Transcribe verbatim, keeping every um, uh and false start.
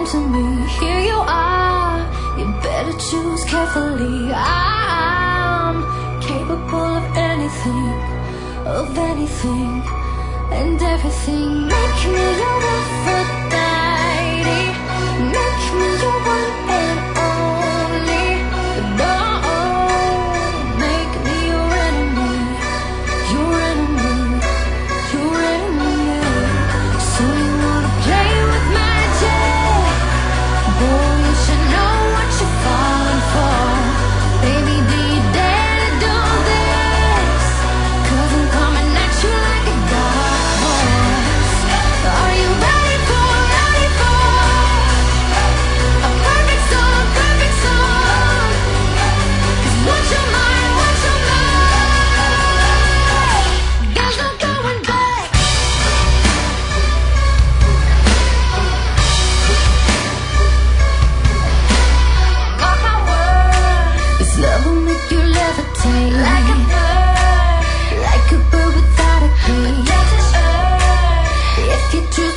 to me. Here you are, you better choose carefully. I'm capable of anything, of anything and everything. Make me your Aphrodite, make me your one and only. Don't make me your enemy, your enemy, your enemy. So you wanna play with magic? Boy, you should know what you're falling for. Baby, be dead to do this, 'cause I'm coming at you like a dark horse. Are you ready for, ready for a perfect storm, perfect storm? 'Cause what's your mind, what's your mind? There's no going back. Mark my words, this love will make you levitate like a bird, like a bird without a cage. If you do